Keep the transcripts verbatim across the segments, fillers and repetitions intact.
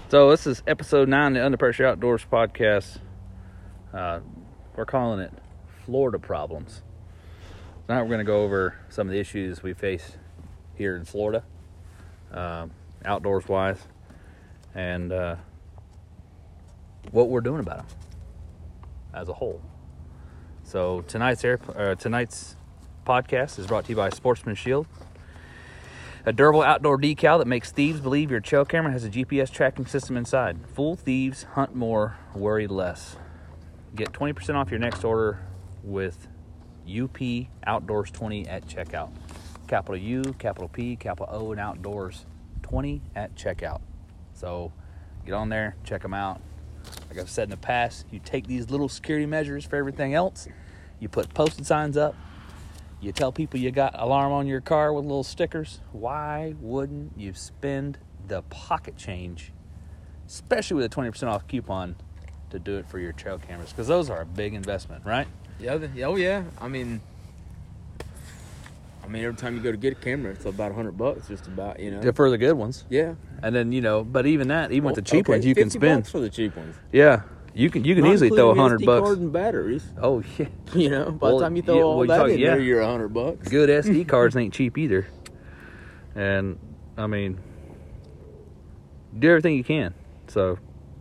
So this is episode nine of the Under Pressure Outdoors podcast. Uh, we're calling it Florida Problems. Tonight we're going to go over some of the issues we face here in Florida, uh, outdoors-wise, and uh, what we're doing about them as a whole. So tonight's air, uh, tonight's podcast is brought to you by Sportsman Shield, a durable outdoor decal that makes thieves believe your trail camera has a G P S tracking system inside. Fool thieves, hunt more, worry less. Get twenty percent off your next order with U P Outdoors twenty at checkout. Capital U, capital P, capital O, and Outdoors twenty at checkout. So get on there, check them out. Like I've said in the past, you take these little security measures for everything else. You put posted signs up. You tell people you got alarm on your car with little stickers. Why wouldn't you spend the pocket change, especially with a twenty percent off coupon, to do it for your trail cameras? Because those are a big investment, right? Yeah. Oh yeah. I mean, I mean, every time you go to get a camera, it's about a hundred bucks, just about. You know. For the good ones. Yeah. And then you know, but even that, even Well, with the cheap okay, ones, you can fifty spend bucks for the cheap ones. Yeah, you can you can Not easily throw a including hundred S D bucks. card and batteries. Oh yeah. You know, by Well, the time you throw yeah, all well, you that talk- in yeah. there, you're a hundred bucks. Good S D cards ain't cheap either. And I mean, do everything you can. So,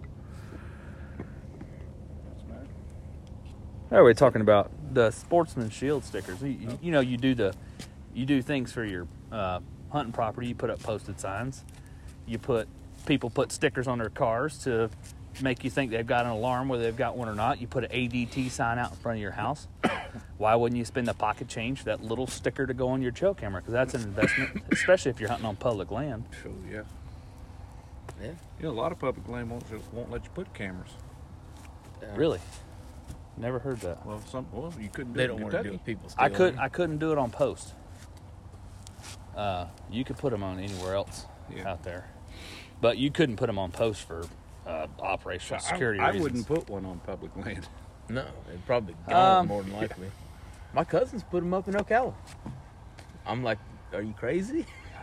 oh, we're talking about the Sportsman Shield stickers. You, you, you know, you do the, you do things for your uh, hunting property. You put up posted signs. You put people put stickers on their cars to make you think they've got an alarm, whether they've got one or not. You put an A D T sign out in front of your house. Why wouldn't you spend the pocket change for that little sticker to go on your trail camera? Because that's an investment, especially if you're hunting on public land. Sure, yeah. Yeah. You know, a lot of public land won't won't let you put cameras. Yeah. Really? Never heard that. Well, some well you couldn't do They it don't in want to Kentucky. do it. People. I stealing could them. I couldn't do it on post. Uh, you could put them on anywhere else Yeah. out there, but you couldn't put them on post for uh, operational security I, I reasons. wouldn't put one on public land. No, they'd probably gone Um, more than likely. My cousins put them up in Ocala. I'm like, are you crazy?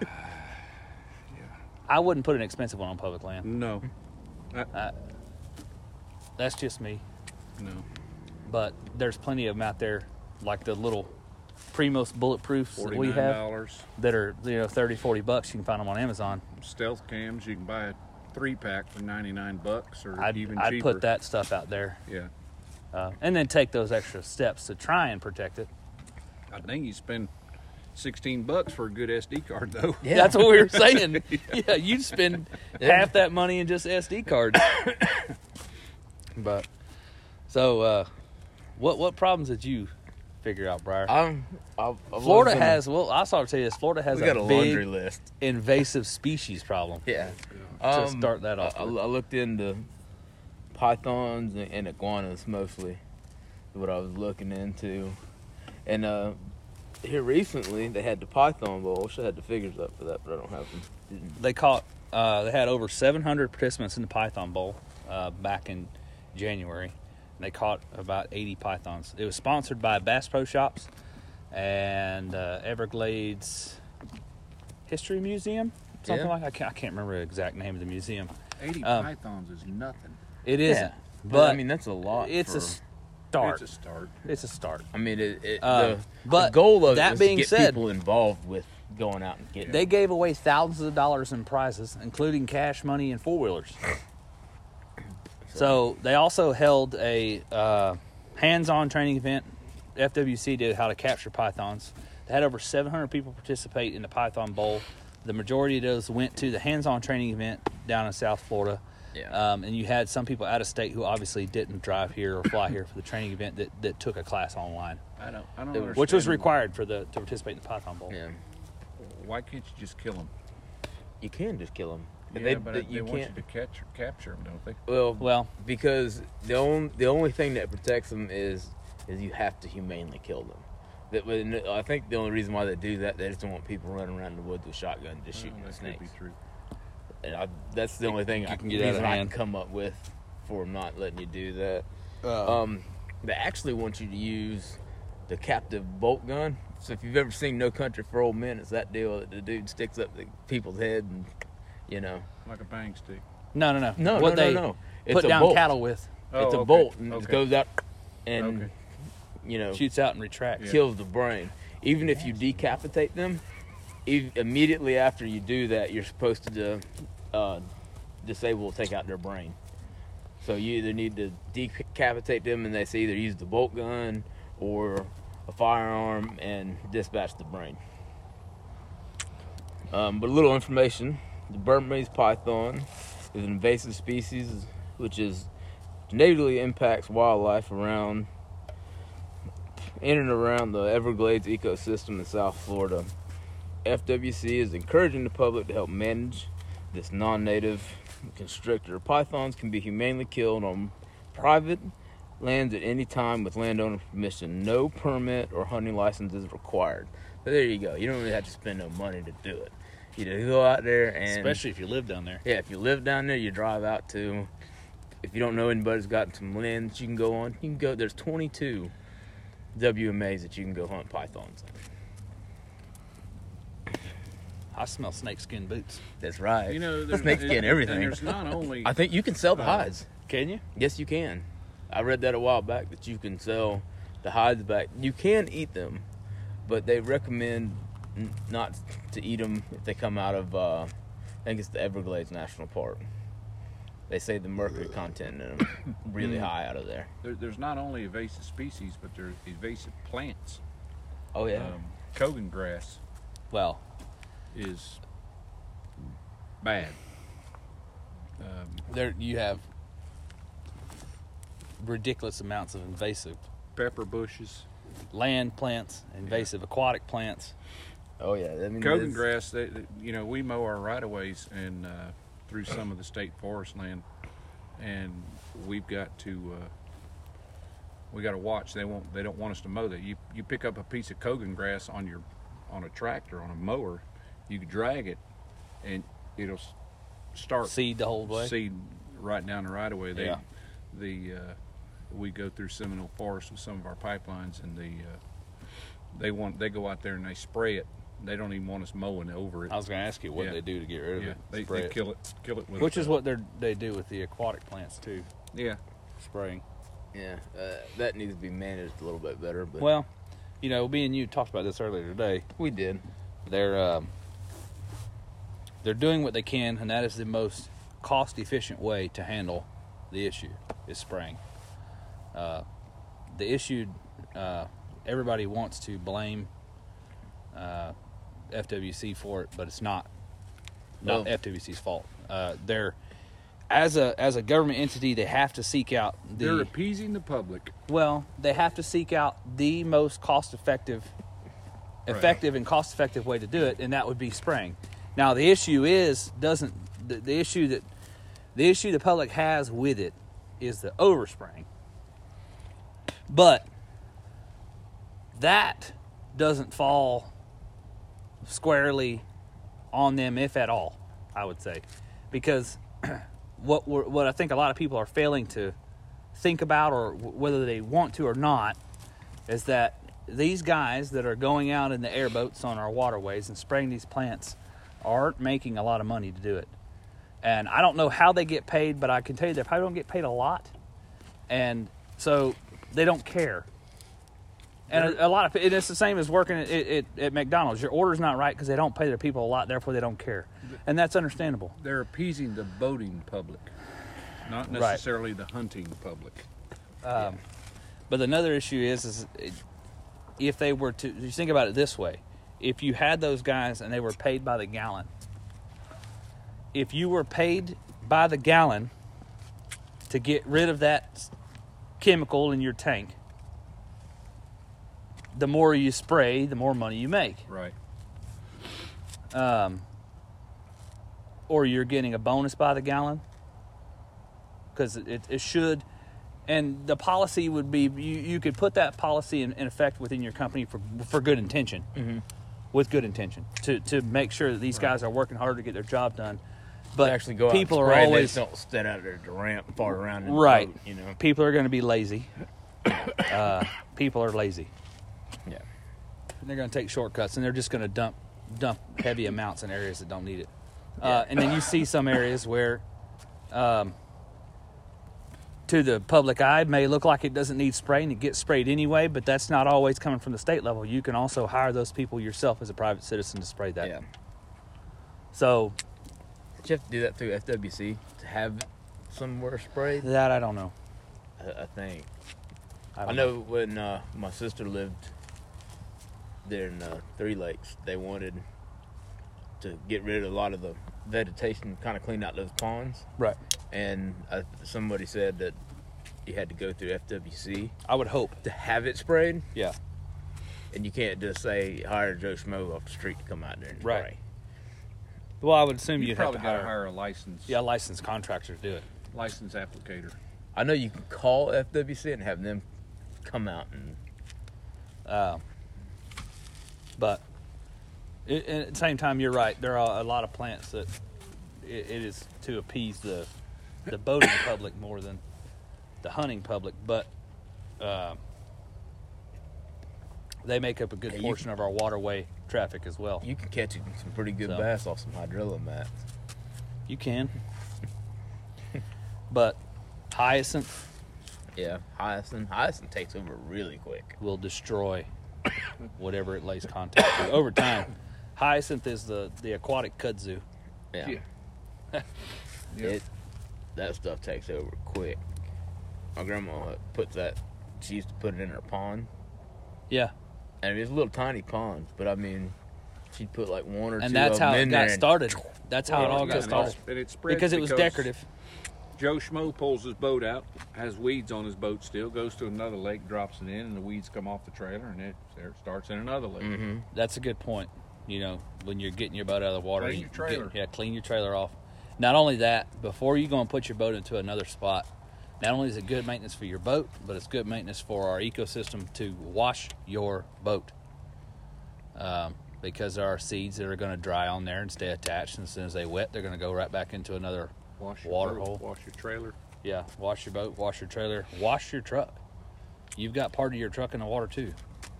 I wouldn't put an expensive one on public land. No, Uh, that's just me. no. But there's plenty of them out there, like the little Primos bulletproofs that we Forty-nine have dollars. that are, you know, thirty, forty bucks. You can find them on Amazon. Stealth cams, you can buy a three pack for ninety-nine bucks, or I'd, even I'd cheaper. put that stuff out there. Yeah, Uh, and then take those extra steps to try and protect it. I think you spend sixteen bucks for a good S D card, though. Yeah. That's what we were saying. Yeah, you'd spend half that money in just S D cards. But so, uh, what what problems did you figure out, Briar? I'm, I, I Florida was gonna- has. Well, I saw to tell you this. Florida has We got a big laundry list. invasive species problem. Yeah. To start that off I, with. I looked into pythons and, and iguanas mostly, what I was looking into, and uh, here recently they had the python bowl. I wish I had the figures up for that, but I don't have them. Didn't- They caught. Uh, they had over seven hundred participants in the Python Bowl uh, back in January. They caught about eighty pythons. It was sponsored by Bass Pro Shops and uh, Everglades History Museum, something Yeah. like. I can't, I can't remember the exact name of the museum. eighty Um, pythons is nothing. It isn't, Yeah, but I mean that's a lot. it's for, a start. It's a start. It's a start. I mean, it, it, Uh, the, but the goal of that it was being to get said- people involved with going out and getting. They gave away thousands of dollars in prizes, including cash money and four wheelers. So they also held a uh, hands-on training event. F W C did how to capture pythons. They had over seven hundred people participate in the Python Bowl. The majority of those went to the hands-on training event down in South Florida. Yeah. Um, and you had some people out of state who obviously didn't drive here or fly here for the training event that, that took a class online, I don't. I don't It- understand. which was required for the to participate in the Python Bowl. yeah. Why can't you just kill them? You can just kill them. Yeah, they, but they- they you want can't. you to catch capture them, don't they? Well, Well, because the only the only thing that protects them is is you have to humanely kill them. That but I think the only reason why they do that, they just don't want people running around in the woods with shotguns just shooting Well, at that could be snakes. true. And I, that's the only thing you I can can get out of reason I can hand. come up with for not letting you do that. uh, Um, they actually want you to use the captive bolt gun. So if you've ever seen No Country for Old Men, it's that deal that the dude sticks up the people's head and, you know. Like a bang stick. No, no, no. No, what no, they no, no. It's put a down bolt. cattle with. Oh, It's a okay. bolt, and Okay. it goes out and, Okay. you know, Shoots out and retracts. Yeah. kills the brain. Even if you decapitate them, e- immediately after you do that, you're supposed to uh, disable, take out their brain. So you either need to decapitate them, and they say either use the bolt gun or a firearm and dispatch the brain. Um, but a little information: the Burmese python is an invasive species, which is negatively impacts wildlife around in and around the Everglades ecosystem in South Florida. F W C is encouraging the public to help manage this non-native constrictor. Pythons can be humanely killed on private lands at any time with landowner permission. No permit or hunting license is required. So there you go. You don't really have to spend no money to do it. You just go out there and... Especially if you live down there. Yeah, if you live down there, you drive out to... If you don't know anybody's got some land that you can go on, you can go... There's twenty-two W M As that you can go hunt pythons in. I smell snakeskin boots. That's right. You know, That's there's, snake skin, and- everything. And there's not only I think you can sell the Uh, hides. Can you? Yes, you can. I read that a while back that you can sell the hides back. You can eat them, but they recommend n- not to eat them if they come out of, uh, I think it's the Everglades National Park. They say the mercury content in them really high out of there. there, there's not only invasive species, but there's invasive plants. Oh yeah. Um, Kogan grass Well, is bad. Um, there you have ridiculous amounts of invasive pepper bushes, land plants, invasive aquatic plants. Oh yeah. I mean, Kogan it's- grass. They, they- you know, we mow our right of ways and uh, through some of the state forest land, and we've got to uh, we got to watch. They won't. They don't want us to mow that. You you pick up a piece of Kogan grass on your on a tractor, on a mower, you can drag it, and it'll s- start Seed the whole way. seed right down the right of way. They, Yeah. the uh, we go through Seminole Forest with some of our pipelines, and the uh, they want they go out there and they spray it. They don't even want us mowing over it. I was going to ask you what Yeah. they do to get rid of yeah, it. they, Spray they it. kill it, kill it with. Which is uh, what they they do with the aquatic plants too, Yeah, spraying. Yeah, uh, that needs to be managed a little bit better. But Well, you know, me and you talked about this earlier today. we did. They're um, they're doing what they can, and that is the most cost-efficient way to handle the issue is spraying. Uh, the issue, uh, everybody wants to blame uh, F W C for it, but it's not not Well- F W C's fault. Uh, they're as a as a government entity, they have to seek out the they're appeasing the public. well, they have to seek out the most cost-effective, effective and cost-effective way to do it, and that would be spraying. Now, the issue is doesn't the, the issue that the issue the public has with it is the overspraying, but that doesn't fall squarely on them, if at all. I would say, because what we're, what I think a lot of people are failing to think about, or w- whether they want to or not, is that these guys that are going out in the airboats on our waterways and spraying these plants aren't making a lot of money to do it. And I don't know how they get paid, but I can tell you they probably don't get paid a lot. And so they don't care. And a, a lot of and it's the same as working at, at, at McDonald's. Your order's not right because they don't pay their people a lot, therefore they don't care. And that's understandable. They're appeasing the boating public, not Right. necessarily the hunting public. Um, But another issue is, is it, if they were to, you think about it this way, if you had those guys and they were paid by the gallon, if you were paid by the gallon to get rid of that chemical in your tank, the more you spray, the more money you make. Right. Um, or you're getting a bonus by the gallon, because it, it should. And the policy would be, you, you could put that policy in, in effect within your company for for good intention, Mm-hmm. with good intention, to, to make sure that these guys are working hard to get their job done. But They actually go out people and are spray, always they just don't stand out there to ramp far around in the right. boat, you know. People are going to be lazy. uh, people are lazy. Yeah. And they're going to take shortcuts, and they're just going to dump dump heavy amounts in areas that don't need it. Uh, and then you see some areas where um, to the public eye may look like it doesn't need spray and it gets sprayed anyway, but that's not always coming from the state level. You can also hire those people yourself as a private citizen to spray that. Yeah. So Did you have to do that through F W C to have somewhere sprayed? that I don't know. I, I think. I, I, don't know when uh, my sister lived there in uh, Three Lakes, they wanted to get rid of a lot of the vegetation, kind of clean out those ponds. Right. And uh, somebody said that you had to go through F W C I would hope. to have it sprayed. Yeah. And you can't just say, hire Joe Schmo off the street to come out there and Right. spray. Well, I would assume You you'd have probably to got to hire, hire a license, yeah, a licensed contractor to do it. license applicator. I know you can call F W C and have them come out and... Uh, but it, at the same time, you're right. There are a lot of plants that it, it is to appease the the boating public more than the hunting public, but uh, they make up a good Yeah, you portion of our waterway traffic as well. You can catch some pretty good So. bass off some hydrilla mats. You can, but hyacinth Yeah, hyacinth. Hyacinth takes over really quick. will destroy whatever it lays contact to over time. Hyacinth is the, the aquatic kudzu. Yeah. Yeah. Yeah. It that stuff takes over quick. My grandma puts that. She used to put it in her pond. Yeah, And it's little tiny ponds, but I mean, she'd put like one or and two that's of them how it in got there and- started. That's how it Well, all yeah, got and started. it's- And it spreads Because it was decorative. Joe Schmo pulls his boat out, has weeds on his boat still, goes to another lake, drops it in, and the weeds come off the trailer, and it there it starts in another lake. Mhm. That's a good point. You know, when you're getting your boat out of the water, Clean you your trailer. Get, yeah, clean your trailer off. Not only that, before you go and put your boat into another spot, not only is it good maintenance for your boat, but it's good maintenance for our ecosystem to wash your boat. Um, because there are seeds that are going to dry on there and stay attached, and as soon as they wet, they're going to go right back into another Wash your water boat, hole. wash your trailer. Yeah, wash your boat, wash your trailer, wash your truck. You've got part of your truck in the water too.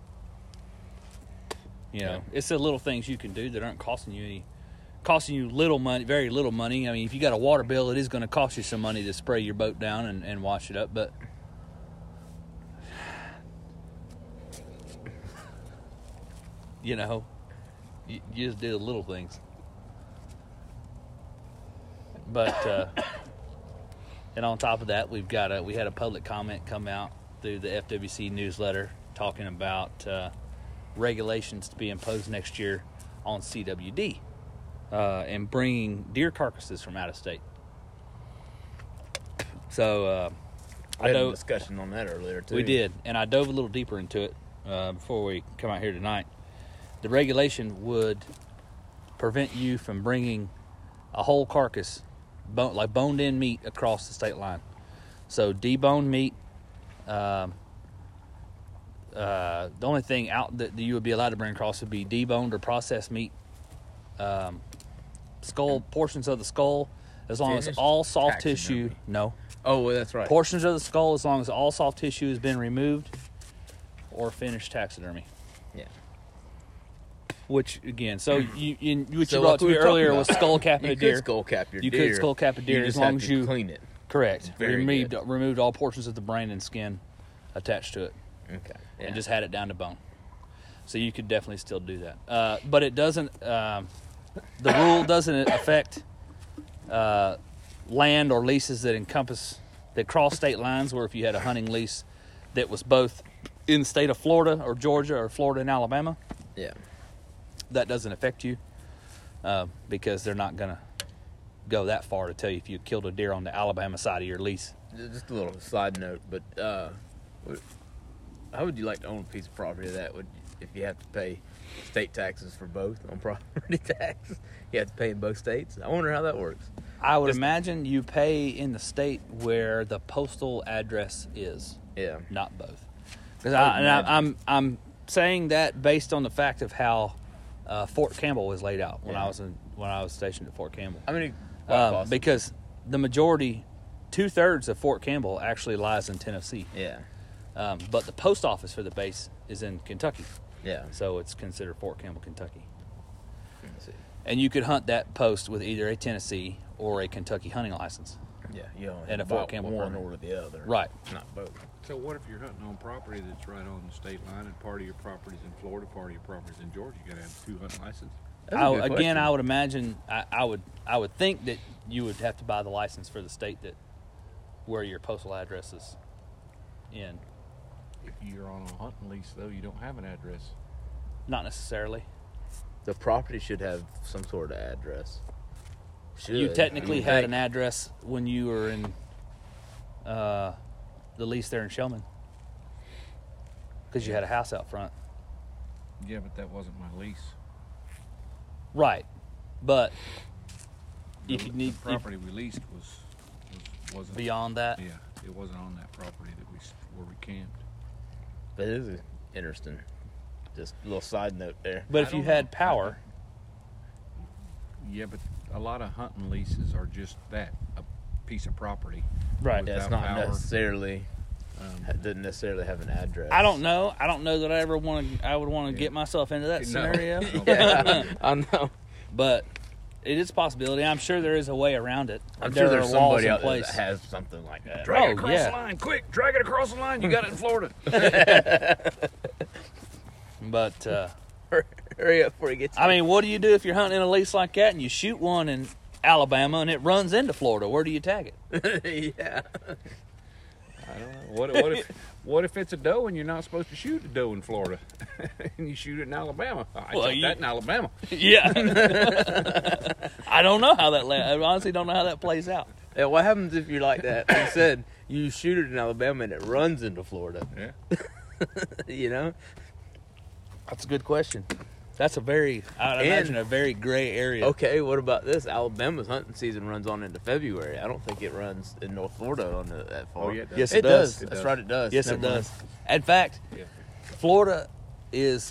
You know, Yeah. it's the little things you can do that aren't costing you any, costing you little money, very little money. I mean, if you got a water bill, it is going to cost you some money to spray your boat down and, and wash it up. But you know, you, you just do the little things. But uh, and on top of that, we've got a we had a public comment come out through the F W C newsletter talking about uh, regulations to be imposed next year on C W D uh, and bringing deer carcasses from out of state. So uh, I had a dove- discussion on that earlier too. we did, and I dove a little deeper into it uh, before we come out here tonight. The regulation would prevent you from bringing a whole carcass, bone, like boned-in meat, across the state line. So deboned meat. Um, uh, the only thing out that you would be allowed to bring across would be deboned or processed meat. Um, skull portions of the skull, as long as Finished all soft tissue. taxidermy. No. Oh, well, that's right. Portions of the skull, as long as all soft tissue has been removed or finished taxidermy. Yeah. Which again, so you, you what So you brought like to we me were talking earlier about, was skull capping You a could deer. skull cap your You could deer. skull cap a deer You as just long have as to you- clean it. Correct. Very removed good. removed all portions of the brain and skin attached to it, Okay. Yeah. and just had it down to bone. So you could definitely still do that. Uh, but it doesn't. Um, the rule doesn't affect uh, land or leases that encompass that cross state lines. Where if you had a hunting lease that was both in the state of Florida or Georgia or Florida and Alabama, yeah. that doesn't affect you uh, because they're not going to go that far to tell you if you killed a deer on the Alabama side of your lease. Just a little side note, but uh, what- how would you like to own a piece of property that would, if you have to pay state taxes for both on property tax, you have to pay in both states? I wonder how that works. I would Just- imagine you pay in the state where the postal address is, Yeah. not both. Because I would I, and I, imagine. I'm I'm saying that based on the fact of how uh, Fort Campbell was laid out when Yeah. I was in, when I was stationed at Fort Campbell. I mean, quite Um, possible. because the majority, two thirds of Fort Campbell actually lies in Tennessee. yeah. Um, but the post office for the base is in Kentucky, Yeah. so it's considered Fort Campbell, Kentucky. Let's see. And you could hunt that post with either a Tennessee or a Kentucky hunting license. Yeah, you know, And a Fort Campbell one permit. or the other. Right. Not both. So what if you're hunting on property that's right on the state line, and part of your property's in Florida, part of your property's in Georgia? You got to have two hunting licenses. That's a I, good again, question. I would imagine, I, I would, I would think that you would have to buy the license for the state that where your postal address is in. If you're on a hunting lease, though, you don't have an address. Not necessarily. The property should have some sort of address. Should. You technically would had think. an address when you were in uh, the lease there in Shellman, because you had a house out front. Yeah, but that wasn't my lease. Right, but The, if you need the property we leased was, was wasn't beyond that, Yeah, it wasn't on that property that we s- where we camped. That is interesting. Just a little side note there. but I if you don't had know. power, Yeah, but a lot of hunting leases are just that, a piece of property. right? That's without not power. necessarily. Um, It doesn't necessarily have an address. I don't know. I don't know that I ever want to. I would want to Yeah. get myself into that No. scenario. Yeah, I know. But it is a possibility. I'm sure there is a way around it. I'm there sure are there's laws somebody in out there place. that has something like that. drag Oh, it across yeah. the line, quick! Drag it across the line. You got it in Florida. But uh, Hurry up before he gets. I mean, what do you do if you're hunting in a lease like that and you shoot one in Alabama and it runs into Florida? Where do you tag it? yeah. I don't know. What, what if what if it's a doe and you're not supposed to shoot a doe in Florida, and you shoot it in Alabama? I Well, shot you- that in Alabama. Yeah. I don't know how that. La- I honestly don't know how that plays out. Yeah. What happens if you're like that? You said you shoot it in Alabama and it runs into Florida. Yeah. You know. That's a good question. That's a very, I would And- imagine, a very gray area. Okay. What about this? Alabama's hunting season runs on into February. I don't think it runs in North Florida on the, that far. Oh, yeah, it does. Yes, it, it does. does. It That's does. right. It does. Yes, Never it mind. does. In fact, Yeah. Florida is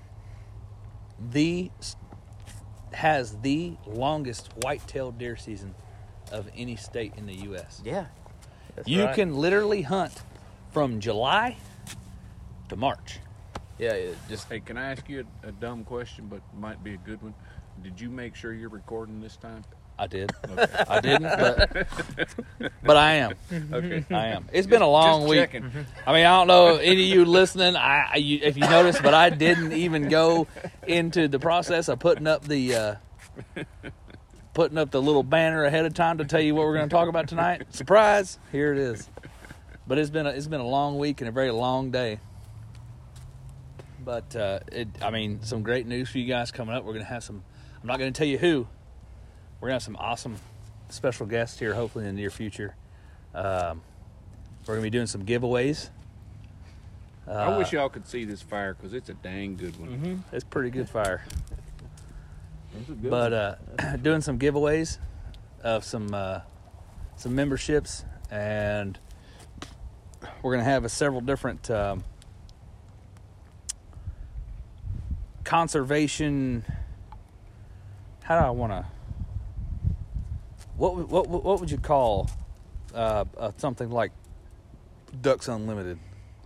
the has the longest white-tailed deer season of any state in the U S. Yeah. That's You right. can literally hunt from July to March. Yeah. It just. Hey, can I ask you a, a dumb question, but might be a good one? Did you make sure you're recording this time? I did. Okay. I didn't, but but I am. Okay. I am. It's been a long Just week. checking. I mean, I don't know if any of you listening. I, I you, if you noticed, but I didn't even go into the process of putting up the uh, putting up the little banner ahead of time to tell you what we're going to talk about tonight. Surprise! Here it is. But it's been a, it's been a long week and a very long day. But uh, it, I mean, some great news for you guys coming up. We're going to have some. I'm not going to tell you who. We're going to have some awesome special guests here, hopefully in the near future. Um, we're going to be doing some giveaways. Uh, I wish y'all could see this fire because it's a dang good one. Mm-hmm. It's pretty good fire. That's a good But one. uh, doing some giveaways of some uh, some memberships, and we're going to have a several different um, conservation. How do I want to? What would- what would- what would you call uh, uh, something like Ducks Unlimited?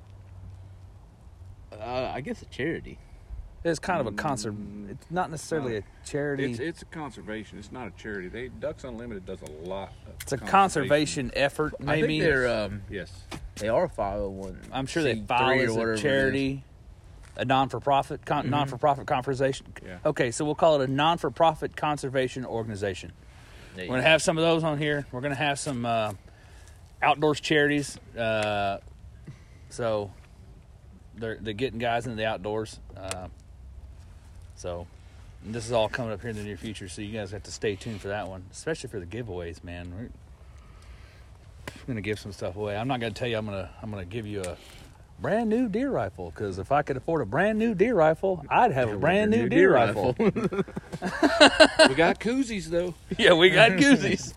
Uh, I guess a charity. It's kind of a conser. It's not necessarily a charity. It's it's a conservation. It's not a charity. They Ducks Unlimited does a lot. Of It's a conservation effort, I maybe. think they're um, Yes. they are five oh one. I'm sure they file as a charity, a non-for-profit, con- Mm-hmm. non-for-profit conservation. Yeah. Okay, so we'll call it a non-for-profit conservation organization. We're gonna have some of those on here. We're gonna have some uh, outdoors charities. Uh, so they're they're getting guys into the outdoors. Uh, so this is all coming up here in the near future. So you guys have to stay tuned for that one, especially for the giveaways, man. We're, I'm gonna give some stuff away. I'm not gonna tell you I'm gonna I'm gonna give you a brand new deer rifle, because if I could afford a brand new deer rifle, I'd have a brand new deer rifle. We got koozies though. Yeah, we got koozies.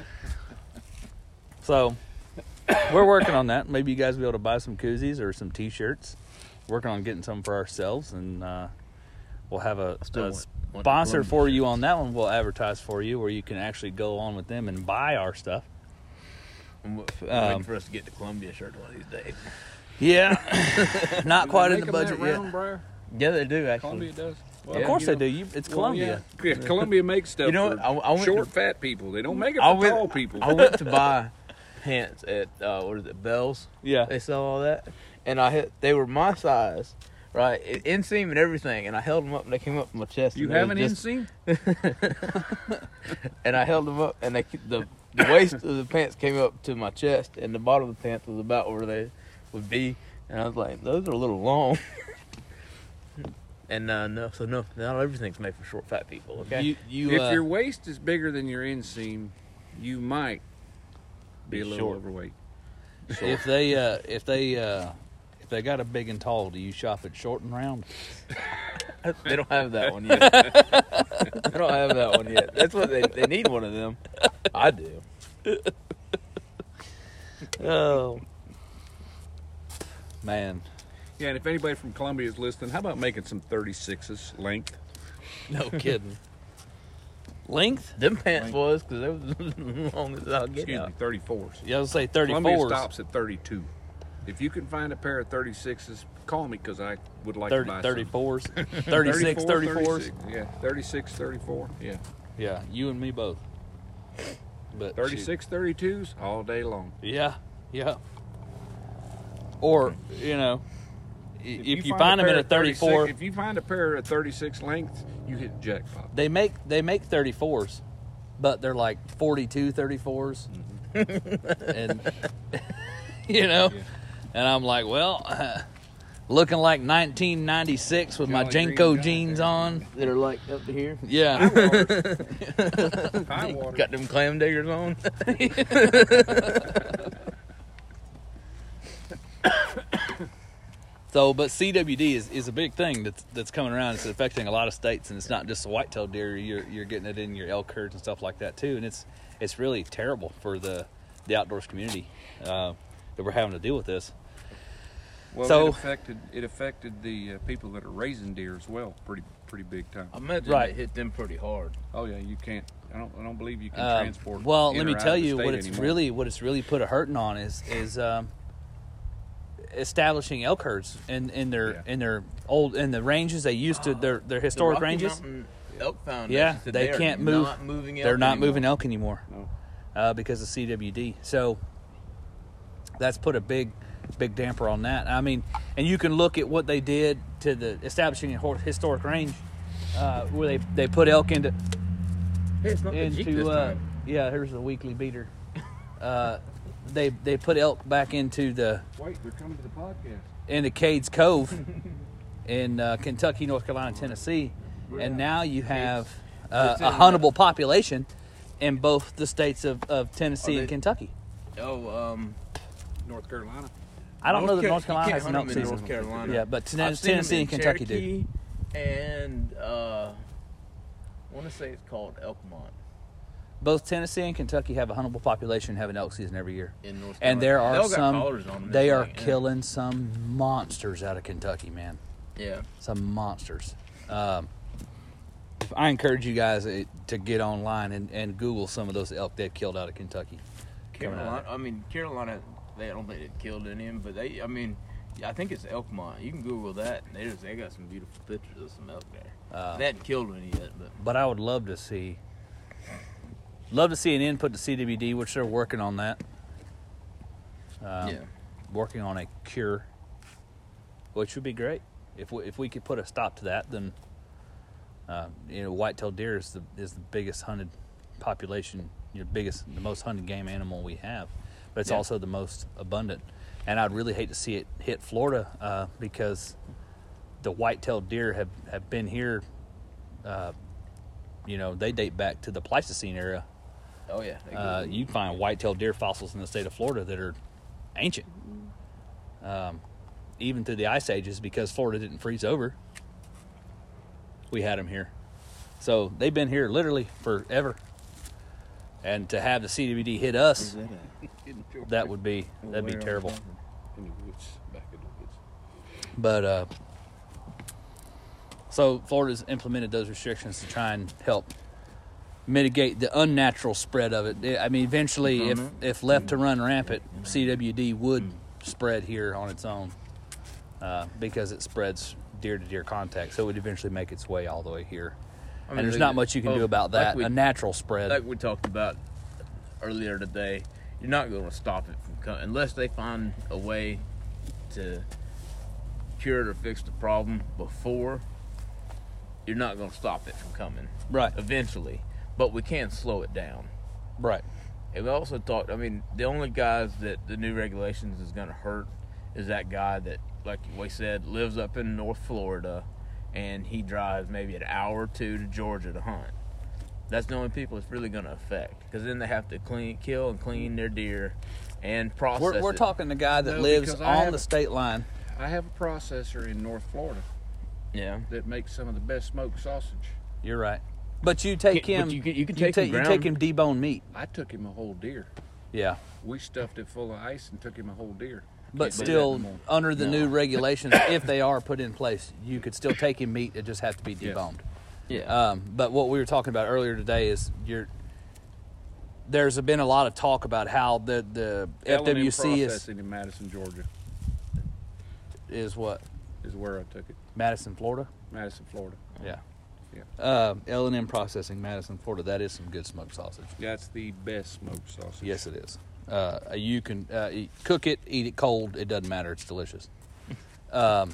So we're working on that. Maybe you guys will be able to buy some koozies or some T-shirts. Working on getting some for ourselves, and uh, we'll have a, Still a want- want sponsor one for you on that one. We'll advertise for you, where you can actually go on with them and buy our stuff. I'm w- I'm Um, waiting for us to get the Columbia shirt one of these days. Yeah, not Do quite they in make the 'em budget that yet. round, Briar? Yeah, they do actually. Columbia does. Well, of course you they know, do. You, it's well, Columbia. Yeah. yeah, Columbia makes stuff You know for what? I- I went short, to- fat people. They don't make it I for went, tall people. I went to buy pants at uh, what is it, Bell's? Yeah. They sell all that, and I hit. They were my size, right, inseam and everything, and I held them up, and they came up my chest. You and they have an was just- inseam? and I held them up, and they the the waist of the pants came up to my chest, and the bottom of the pants was about where they would be, and I was like, those are a little long. And uh, no, so no, not everything's made for short, fat people. Okay. You, you, If uh, your waist is bigger than your inseam, you might be, Be a little short. overweight. if they, uh, if they, uh, if they got a big and tall, do you shop at Short and Round? They don't have that one yet. They don't have that one yet. That's what they they need one of them. I do. Oh, man. Yeah, and if anybody from Columbia is listening, how about making some thirty-sixes length? No kidding. Length? Them pants was because they was as long as I'll get Excuse out. me, thirty-fours. Yeah, I was say Columbia thirty-fours. stops at thirty-two. If you can find a pair of thirty-sixes, call me because I would like thirty, to buy thirty-fours. some. thirty-six, thirty-four, thirty-fours. thirty-six, yeah, thirty-six, thirty-four. Yeah. Yeah, you and me both. But thirty-six, thirty-twos all day long. shoot. Yeah, yeah. Or, you know, i- if, you, find a them in pair a of thirty-six thirty-four, if you find a pair of thirty-six length, you hit jackpot. they make they make thirty-fours, but they're like forty-two thirty-fours. And, you know, Yeah. and I'm like, well, uh, looking like nineteen ninety-six with my Jolly Jenko green jeans guy. on. That are like up to here. Yeah. High water. Got them clam diggers on. So, but C W D is, is a big thing that's that's coming around. It's affecting a lot of states, and it's not just the white-tailed deer. You're you're getting it in your elk herds and stuff like that too, and it's it's really terrible for the the outdoors community uh, that we're having to deal with this. Well, So- it affected it affected the uh, people that are raising deer as well, pretty pretty big time. I imagine Right. it hit them pretty hard. Oh yeah, you can't. I don't. I don't believe you can Um, transport. well, in let or me out tell of the you state what it's anymore. really what it's really put a hurting on is is um, establishing elk herds in, in their Yeah. in their old in the ranges they used to their their historic The Rocky ranges. Mountain Elk Foundation Yeah, said they are can't move. Not moving elk They're not anymore. moving elk anymore. No. uh, because of C W D. So that's put a big, big damper on that. I mean, and you can look at what they did to the establishing a hor- historic range, uh, where they, they put elk into Hey, it's not the Jeep into this uh, time. yeah. Here's the weekly beater. Uh, they they put elk back into the Wait, they're coming to the podcast. into Cades Cove in uh, Kentucky, North Carolina, and Tennessee, and now you have uh, It's a in, huntable population in both the states of, of Tennessee Are and they- Kentucky. Oh, um, North Carolina. I don't know that Car- North Carolina you has can't an hunt elk 'em in season. North Carolina. Yeah, but Ten- I've seen 'em Tennessee in and Kentucky do. Cherokee And uh, I want to say it's called Elkmont Both Tennessee and Kentucky have a huntable population, have an elk season every year. in North Carolina. And there They are all got some, collars on 'em and they are everything, yeah. killing some monsters out of Kentucky, man. Yeah. Some monsters. Um, I encourage you guys uh, to get online and, and Google some of those elk they've killed out of Kentucky. coming out of Carolina. I mean, Carolina. They I don't think they killed any of them, but they. I mean, yeah, I think it's Elkmont. You can Google that, and they just they got some beautiful pictures of some elk there. Uh, they hadn't killed any yet, but But I would love to see, love to see an input to C W D, which they're working on that. Um, yeah. Working on a cure, which would be great. If we, if we could put a stop to that, then uh, you know, white-tailed deer is the is the biggest hunted population, your biggest, the most hunted game animal we have, but it's Yeah. also the most abundant. And I'd really hate to see it hit Florida uh, because the white-tailed deer have, have been here. Uh, you know, they date back to the Pleistocene era. Oh yeah. They Uh, go- you find white-tailed deer fossils in the state of Florida that are ancient, um, even through the ice ages, because Florida didn't freeze over. We had them here, so they've been here literally forever. And to have the C W D hit us, Where's that at? that would be that'd be Where on terrible. the In the woods, back in the woods. But uh, so Florida's implemented those restrictions to try and help mitigate the unnatural spread of it. I mean, eventually, if if left to run rampant, C W D would spread here on its own uh, because it spreads deer-to-deer contact, so it would eventually make its way all the way here. I mean, and there's like- not much you can oh, do about like that. we- a natural spread. Like we talked about earlier today, you're not going to stop it from coming unless they find a way to cure it or fix the problem before. You're not going to stop it from coming. Right. Eventually, but we can slow it down. Right. And we also talked. I mean, the only guys that the new regulations is going to hurt is that guy that, like we said, lives up in North Florida, and he drives maybe an hour or two to Georgia to hunt. That's the only people it's really going to affect, because then they have to clean, kill, and clean their deer, and process We're, we're it. talking the guy that No, lives because I on have- the state line. I have a processor in North Florida Yeah. that makes some of the best smoked sausage. You're right. But you take Can- him. but you can- you can take him you ground. take him deboned meat. I took him a whole deer. Yeah. We stuffed it full of ice and took him a whole deer. But Can't do that still, anymore. under the No. new regulations, if they are put in place, you could still take him meat. It just has to be Yes. deboned. Yeah. Um, but what we were talking about earlier today is you're. There's been a lot of talk about how the the L and M F W C is processing in Madison, Georgia, is what is where I took it. Madison, Florida. Madison, Florida. Yeah. Yeah. Uh, L and M Processing, Madison, Florida. That is some good smoked sausage. That's the best smoked sausage. Yes, it is. Uh, you can uh, eat, cook it, eat it cold. It doesn't matter. It's delicious. Um,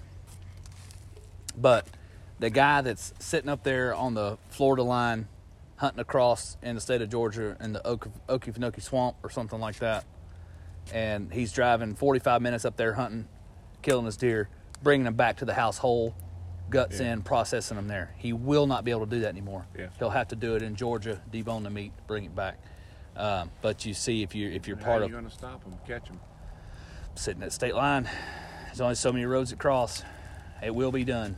but the guy that's sitting up there on the Florida line, hunting across in the state of Georgia in the Okie- Okefenokee Swamp or something like that, and he's driving forty-five minutes up there hunting, killing his deer, bringing them back to the house whole, guts Yeah. in, processing them there. He will not be able to do that anymore. Yeah. He'll have to do it in Georgia, debone the meat, bring it back. Um, but you see, if you if you're How part are of you going to stop them, catch them? sitting at the state line, there's only so many roads to cross. It will be done.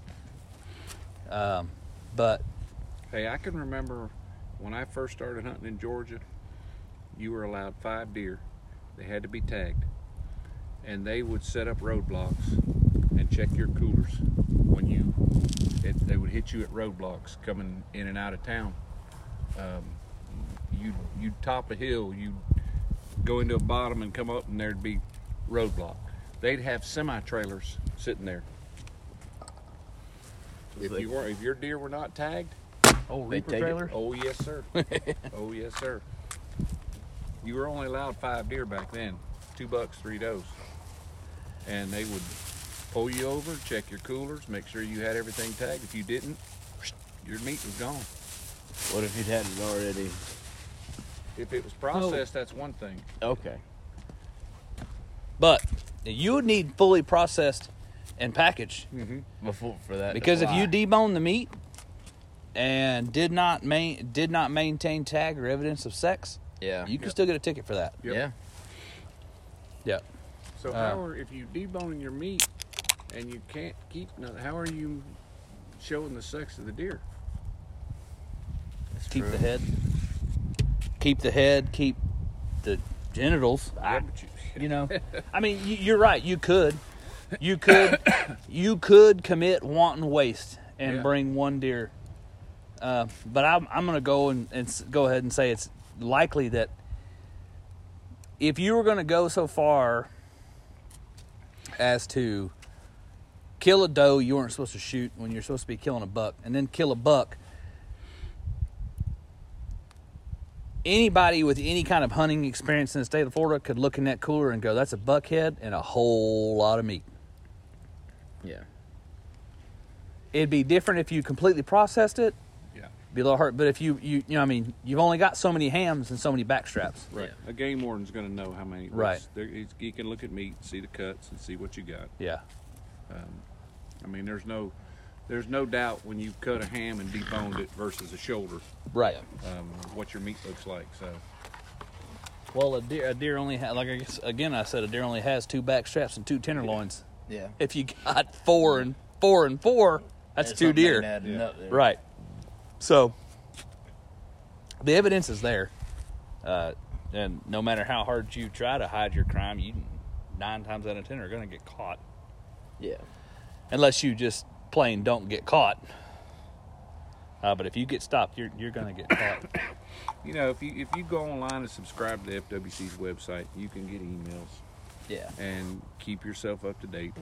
Um, but Hey, I can remember when I first started hunting in Georgia, you were allowed five deer. They had to be tagged. And they would set up roadblocks and check your coolers when you, it, they would hit you at roadblocks coming in and out of town. Um, you, you'd top a hill, you'd go into a bottom and come up and there'd be roadblock. They'd have semi-trailers sitting there. If you were, if your deer were not tagged, oh, They Reaper take it. trailer. oh yes, sir. Oh yes, sir. You were only allowed five deer back then, two bucks, three does, and they would pull you over, check your coolers, make sure you had everything tagged. If you didn't, your meat was gone. What if you'd had it already? If it was processed, that's one thing. Okay. But you would need fully processed and packaged, Mm-hmm. Before for that. to because if fly. you debone the meat and did not main did not maintain tag or evidence of sex, yeah, you can Yep. still get a ticket for that. Yep. yeah, Yeah. So Uh, how are if you deboning your meat and you can't keep? no- How are you showing the sex of the deer? that's Keep true. the head. Keep the head. Keep the genitals. Yeah, but you- You know, I mean, you- you're right. You could, you could, you could commit wanton waste and Yeah. bring one deer. Uh, but I'm I'm going to go and, and s- go ahead and say it's likely that if you were going to go so far as to kill a doe you weren't supposed to shoot when you're supposed to be killing a buck, and then kill a buck. Anybody with any kind of hunting experience in the state of Florida could look in that cooler and go, that's a buck head and a whole lot of meat. Yeah, It'd be different if you completely processed it. yeah. Be a little hard, but if you, you, you know, I mean, you've only got so many hams and so many back straps. Right. Yeah. A game warden's going to know how many. Right. There, he's, he can look at meat, see the cuts, and see what you got. Yeah. Um, I mean, there's no, there's no doubt when you cut a ham and deboned it versus a shoulder, Right. um, what your meat looks like. So, Well, a deer, a deer only has, like I guess, again, I said a deer only has two back straps and two tenderloins. yeah. If you got four and four and four, that's There's two something deer. adding Yeah. up there. Right. So the evidence is there, uh, and no matter how hard you try to hide your crime, you nine times out of ten are going to get caught, Yeah. unless you just plain don't get caught. Uh, but if you get stopped, you're you're going to get caught. you know, if you if you go online and subscribe to the F W C's website, you can get emails Yeah. and keep yourself up to date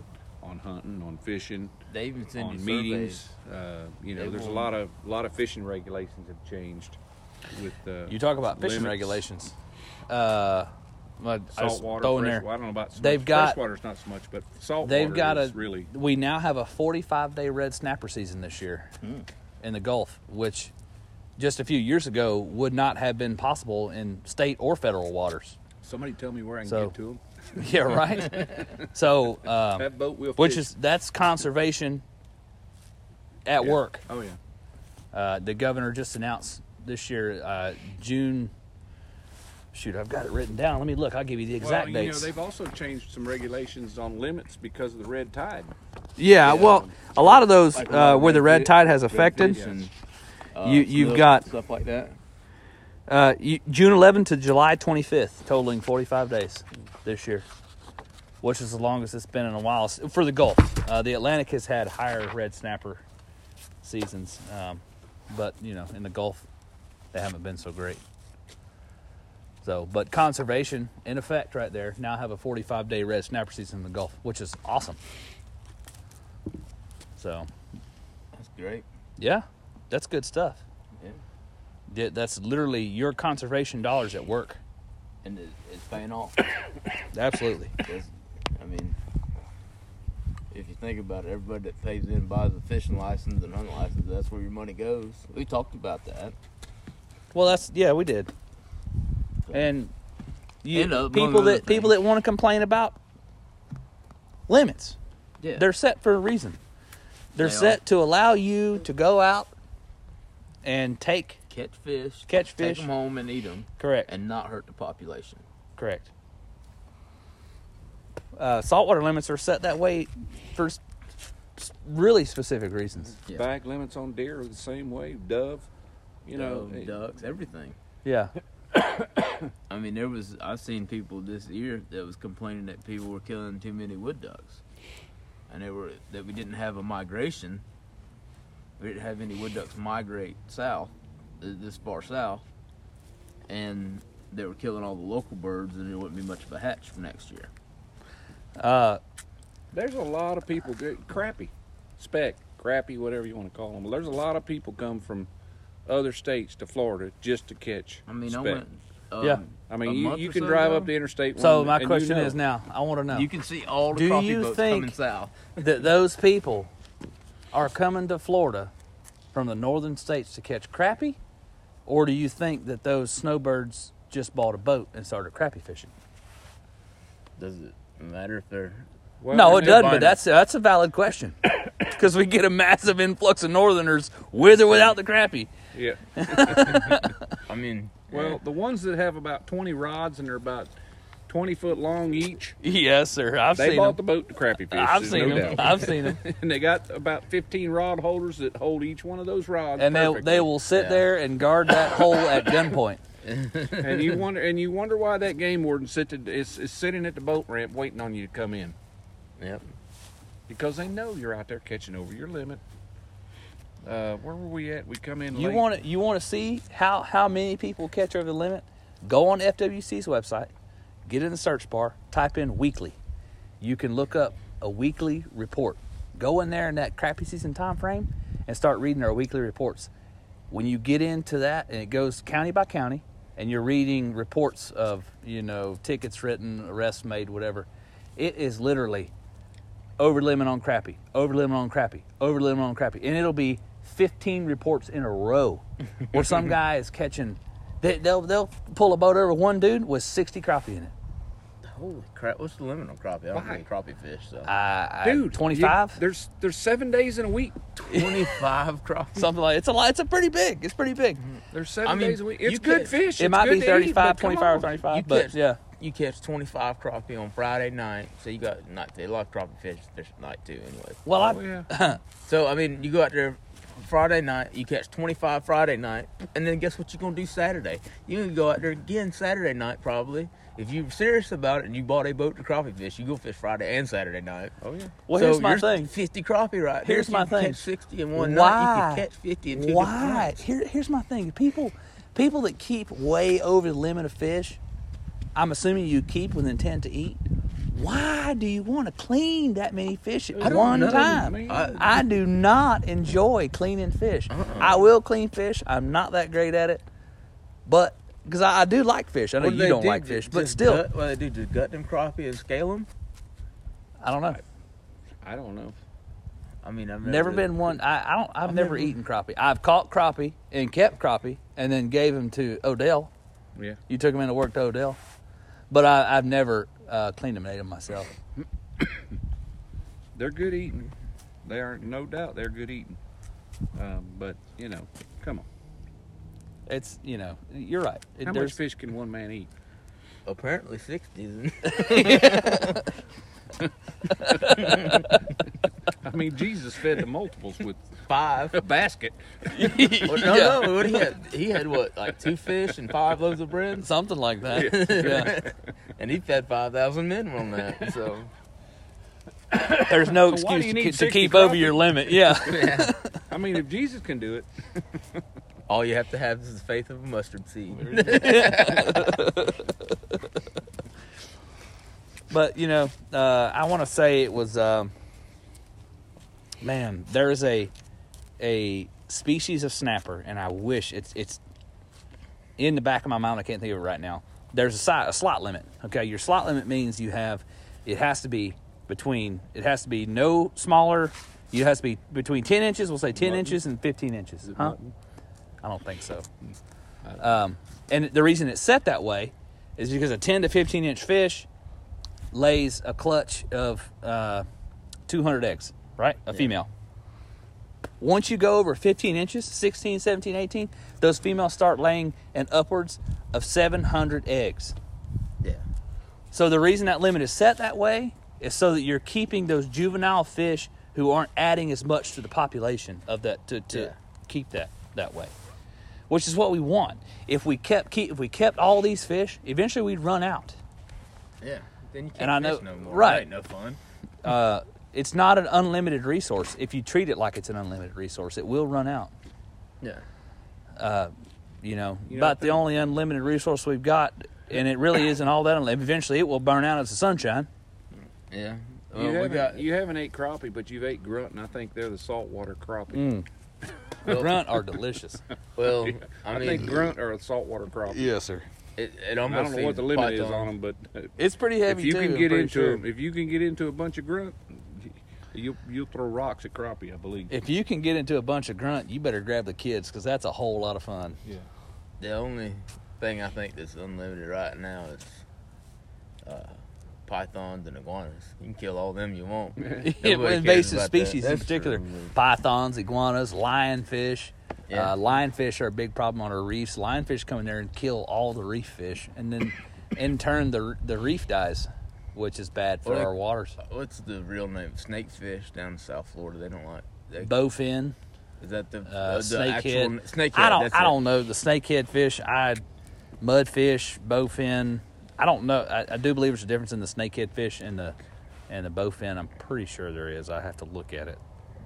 on hunting, on fishing, They even send you on surveys. meetings. Uh, you know, They there's a will- lot of a lot of fishing regulations have changed. With uh, You talk about fishing limits, regulations. Uh, I just saltwater, throw in fresh, there. well, I don't know about so They've much. got- freshwater's not so much, but saltwater They've got is a really. We now have a forty-five day red snapper season this year in the Gulf, which just a few years ago would not have been possible in state or federal waters. Somebody tell me where I can So- get to them. Yeah, right. So, um, That boat will which fish. is that's conservation at Yeah. work. Oh yeah. Uh, the governor just announced this year, uh, June. Shoot, I've got it written down. Let me look. I'll give you the exact well, you dates. know, they've also changed some regulations on limits because of the red tide. Yeah, Yeah. well, a lot of those Like a lot uh, of where the red redfish- tide has affected. redfish and, uh, You- you've snook, got- stuff like that. Uh, you, June eleventh to July twenty-fifth, totaling forty-five days this year, which is the longest it's been in a while S- for the Gulf. Uh, the Atlantic has had higher red snapper seasons, um, but you know, in the Gulf, they haven't been so great. So, but conservation in effect right there. Now have a forty-five day red snapper season in the Gulf, which is awesome. So, That's great. yeah, that's good stuff. Yeah. Yeah, that's literally your conservation dollars at work. And it, it's paying off. Absolutely. Because, I mean, if you think about it, everybody that pays in buys a fishing license and hunting license. That's where your money goes. We talked about that. Well, that's yeah, we did. And you And, uh, among people other that people things. that want to complain about limits, Yeah. they're set for a reason. They're They set are. to allow you to go out and take catch fish, Catch take fish. them home and eat them, correct, and not hurt the population. correct. Uh, saltwater limits are set that way for s- s- really specific reasons. Yeah. Bag limits on deer are the same way. Dove, you know, Dove, it- ducks, everything. Yeah, I mean, there was I've seen people this year that was complaining that people were killing too many wood ducks, and they were that we didn't have a migration. We didn't have any wood ducks migrate south, th- this far south, and they were killing all the local birds, and there wouldn't be much of a hatch for next year. uh, there's a lot of people get crappie, speck, crappie, whatever you want to call them. There's a lot of people come from other states to Florida just to catch. I mean, speck. I went. Um, Yeah. I a mean, you, month you or can so drive ago, up the interstate. so one, my and you question know. is now, I want to know: You can see all the Do crappie you boats think- coming south. that those people are coming to Florida from the northern states to catch crappie, or do you think that those snowbirds just bought a boat and started crappie fishing? Does it matter if they're Well, no, they're it still doesn't. buying But that's that's a valid question because we get a massive influx of northerners with or without the crappie. Yeah. I mean, Well, the ones that have about twenty rods and they're about twenty foot long each, Yes, sir. I've they seen bought them. the boat to crappie fish. I've there's seen no them. doubt. I've seen them. And they got about fifteen rod holders that hold each one of those rods. And they perfectly. they will sit Yeah. there and guard that hole at gunpoint. And you wonder, and you wonder why that game warden sit to, is, is sitting at the boat ramp waiting on you to come in, yep. because they know you're out there catching over your limit. Uh, where were we at? We come in. You late. want to you want to see how how many people catch over the limit? Go on F W C's website, get in the search bar, type in weekly. You can look up a weekly report. Go in there in that crappie season time frame and start reading our weekly reports. When you get into that, and it goes county by county, and you're reading reports of, you know, tickets written, arrests made, whatever, it is literally over limit on crappie, over limit on crappie, over limit on crappie. And it'll be fifteen reports in a row where some guy is catching, they, they'll, they'll pull a boat over one dude with sixty crappie in it. Holy crap! What's the limit on crappie? I don't Why? think crappie fish. So Uh, Dude, twenty-five? you- there's there's seven days in a week. twenty-five crappie. Something like it's a lot. It's a pretty big. It's pretty big. There's seven I mean, days a week. It's you good catch- fish. It It's might good be to eat, thirty-five, but come twenty-five, or on. thirty-five, You but catch- yeah. You catch twenty-five crappie on Friday night, so you got not a lot of crappie fish this night too. Anyway, Well, Oh, I, yeah. so I mean, you go out there Friday night, you catch twenty-five Friday night, and then guess what you're gonna do Saturday? You can go out there again Saturday night probably. If you're serious about it and you bought a boat to crappie fish, you go fish Friday and Saturday night. Oh yeah. well, so here's my you're thing. fifty crappie right there. Here's So my you can thing. Catch sixty in one Why? night. You can catch fifty in two different Why? nights. Here, here's my thing. People, people that keep way over the limit of fish, I'm assuming you keep with intent to eat. Why do you want to clean that many fish at I don't one know, time? man. I, I do not enjoy cleaning fish. Uh-uh. I will clean fish. I'm not that great at it, but because I, I do like fish. I know What do you they don't do? like fish, Just but still, gut, what do they do? Just gut them crappie and scale them? I don't know. I don't know. I mean, I've Never, never, been one. I, I don't. I've, I've never, never- eaten crappie. I've caught crappie and kept crappie, and then gave them to Odell. Yeah. You took them into work to Odell, but I, I've never uh, cleaned them and ate them myself. They're good eating. They are, no doubt, they're good eating. Um, but you know, come on. It's you know, you're right. It, How much there's- fish can one man eat? Apparently sixty. I mean, Jesus fed the multiples with Five. a basket. Well, no, Yeah. no. What he had? He had what, like two fish and five loaves of bread, Something like that. Yeah. and he fed five thousand men on that. So There's no So why excuse do you to, need ke- to sixty keep over crappie? your limit. Yeah. yeah. I mean, if Jesus can do it, All you have to have is the faith of a mustard seed. But you know, uh, I want to say it was, um, man. There is a a species of snapper, and I wish it's it's in the back of my mind. I can't think of it right now. There's a, si- a slot limit. Okay, your slot limit means you have. It has to be between. It has to be no smaller. It has to be between ten inches. We'll say ten Mutton? inches and fifteen inches. is it Huh? mutton? I don't think so. I- Um, and the reason it's set that way is because a ten to fifteen inch fish lays a clutch of uh, two hundred eggs, right? A Yeah. female. Once you go over fifteen inches, sixteen, seventeen, eighteen, those females start laying an upwards of seven hundred eggs. Yeah. So the reason that limit is set that way is so that you're keeping those juvenile fish who aren't adding as much to the population of that to, to Yeah. keep that that way, which is what we want. If we kept keep if we kept all these fish, eventually we'd run out. Yeah. Then you can't And I fish know- no more. right. That ain't no fun. Uh, it's not an unlimited resource. If you treat it like it's an unlimited resource, it will run out. Yeah. Uh, you know, You know, I about the think- only unlimited resource we've got, and it really isn't all that unlimited. Eventually, it will burn out as the sunshine. Yeah. You, Well, we haven't, got you haven't ate crappie, but you've ate grunt, and I think they're the saltwater crappie. Mm. Well- Grunt are delicious. well. Yeah, I I, mean, think grunt are a saltwater crappie. Yes, sir. It, it I almost don't know what seems the limit is python- on them, but uh, It's pretty heavy if you too. can I'm get pretty into sure. 'em- if you can get into a bunch of grunt, you you'll throw rocks at crappie, I believe. If you can get into a bunch of grunt, you better grab the kids because that's a whole lot of fun. Yeah. The only thing I think that's unlimited right now is uh, pythons and iguanas. You can kill all them you want. Nobody cares Invasive about species that. in That's particular, true. pythons, iguanas, lionfish. Yeah. Uh, lionfish are a big problem on our reefs. Lionfish come in there and kill all the reef fish, and then in turn the the reef dies, which is bad for Well, our waters. What's the real name? Snakefish down in South Florida. They don't like. They, Bowfin, is that the, uh, the snakehead. actual snakehead? I don't That's I it. don't know the snakehead fish. I mudfish, bowfin. I don't know. I, I do believe there's a difference in the snakehead fish and the and the bowfin. I'm pretty sure there is. I have to look at it.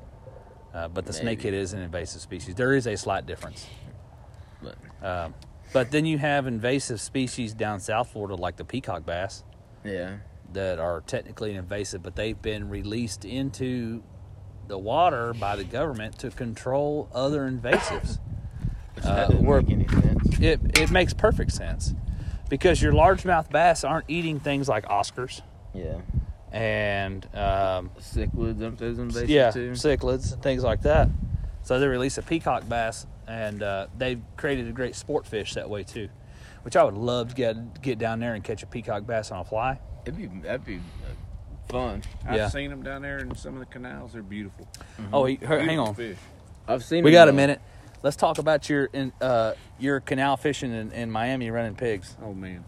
Uh, but the Maybe. snakehead is an invasive species. There is a slight difference. But Um, but then you have invasive species down South Florida like the peacock bass yeah, that are technically invasive, but they've been released into the water by the government to control other invasives. which Uh, that doesn't we're- make any sense. It it makes perfect sense because your largemouth bass aren't eating things like Oscars Yeah, and um, cichlids, aren't those invasive yeah, too? cichlids and things like that. So they release a peacock bass, and uh, they've created a great sport fish that way too, which I would love to get get down there and catch a peacock bass on a fly. It'd be that'd be uh, fun. I've Yeah. seen them down there in some of the canals. They're beautiful. Oh, he- hang Beautiful on, fish. I've seen. we them, got a uh, minute. Let's talk about your in, uh, your canal fishing in, in Miami running pigs. Oh man.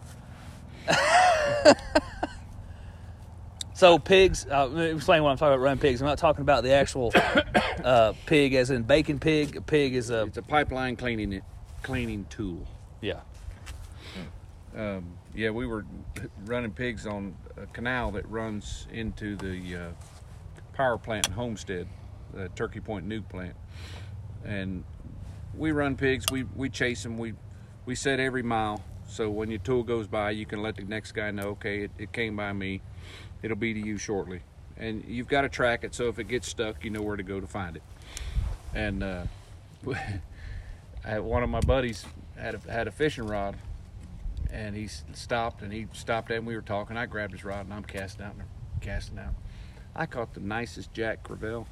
So pigs, uh, let me explain what I'm talking about running pigs. I'm not talking about the actual uh, pig as in bacon pig. A pig is a, It's a pipeline cleaning it, cleaning tool. yeah. Um, yeah, we were running pigs on a canal that runs into the uh, power plant in Homestead, the Turkey Point nuke plant, and we run pigs. We we chase them. We we set every mile So when your tool goes by, you can let the next guy know, okay, it, it came by me. It'll be to you shortly. And you've got to track it, so if it gets stuck, you know where to go to find it. And uh, I, one of my buddies had a, had a fishing rod, and he stopped, and he stopped, and we were talking. I grabbed his rod, and I'm casting out, and I'm casting out. I caught the nicest Jack Crevalle.